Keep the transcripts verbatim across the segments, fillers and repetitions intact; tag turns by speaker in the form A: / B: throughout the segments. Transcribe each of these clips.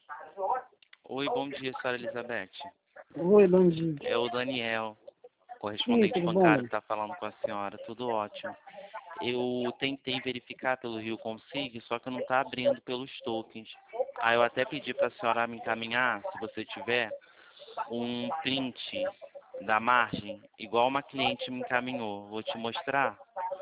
A: Oi, bom dia, senhora Elizabeth.
B: Oi, bom dia.
A: É o Daniel,
B: Sim,
A: correspondente
B: tudo
A: bancário,
B: bom?
A: que está falando com a senhora. Tudo ótimo. Eu tentei verificar pelo Rio Consig, só que não está abrindo pelos tokens. Aí eu até pedi para a senhora me encaminhar, se você tiver, um print da margem, igual uma cliente me encaminhou. Vou te mostrar,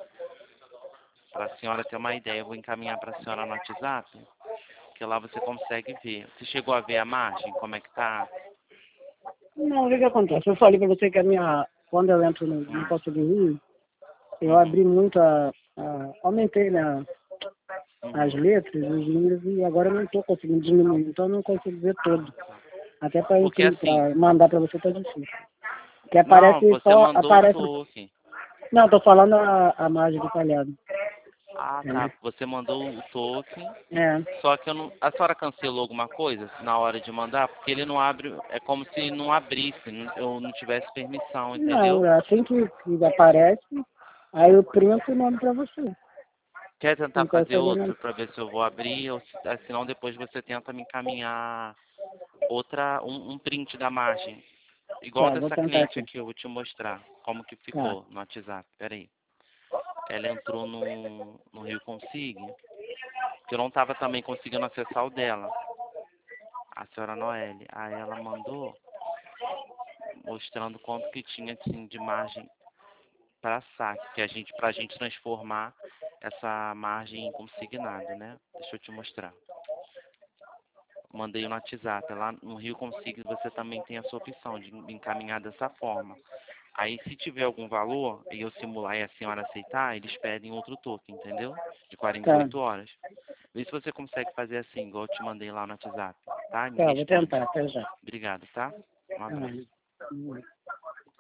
A: para a senhora ter uma ideia. Eu vou encaminhar para a senhora no WhatsApp, que lá você consegue ver. Você chegou a ver a margem, como é que tá?
B: Não, o que que acontece? Eu falei pra você que a minha, quando eu entro no, no
A: Hum.
B: Costa do Rio, eu
A: Uhum.
B: abri muito a, a aumentei, né, as
A: Uhum.
B: letras, os números, e agora eu não estou conseguindo diminuir, então eu não consigo ver
A: Ah,
B: todo.
A: tá.
B: Até para
A: Porque assim,
B: mandar para você tá difícil. Que
A: não,
B: aparece
A: você
B: só,
A: mandou o
B: aparece,
A: token.
B: não, tô falando a, a margem detalhada.
A: Ah, tá. Você mandou o token.
B: É, é.
A: Só que eu não. A senhora cancelou alguma coisa na hora de mandar? Porque ele não abre. É como se não abrisse, não- eu não tivesse permissão,
B: Não,
A: entendeu?
B: é assim que, que aparece, aí eu printo e mando para você.
A: Quer tentar
B: Não
A: fazer
B: consegue
A: outro
B: não.
A: para ver se eu vou abrir? Ou se, ah, senão depois você tenta me encaminhar outra, um, um print da margem. Igual
B: Tá, vou
A: dessa
B: tentar
A: cliente
B: aqui.
A: aqui, eu vou te mostrar como que
B: Tá.
A: ficou no WhatsApp. Pera aí. Ela entrou no, no Rio Consig, que eu não estava também conseguindo acessar o dela. A senhora Noelle. Aí ela mandou mostrando quanto que tinha assim, de margem para saque, que a gente, para a gente transformar essa margem em consignado, né? Deixa eu te mostrar. Mandei no WhatsApp. Lá no Rio Consig você também tem essa opção de encaminhar dessa forma. Aí se tiver algum valor e eu simular e a senhora aceitar, eles pedem outro token, entendeu? De quarenta e
B: Tá,
A: oito horas. Vê se você consegue fazer assim, igual eu te mandei lá no WhatsApp, tá? Me
B: tá, vou
A: responde.
B: tentar, até já.
A: Obrigado, tá? Um abraço.
B: Ah,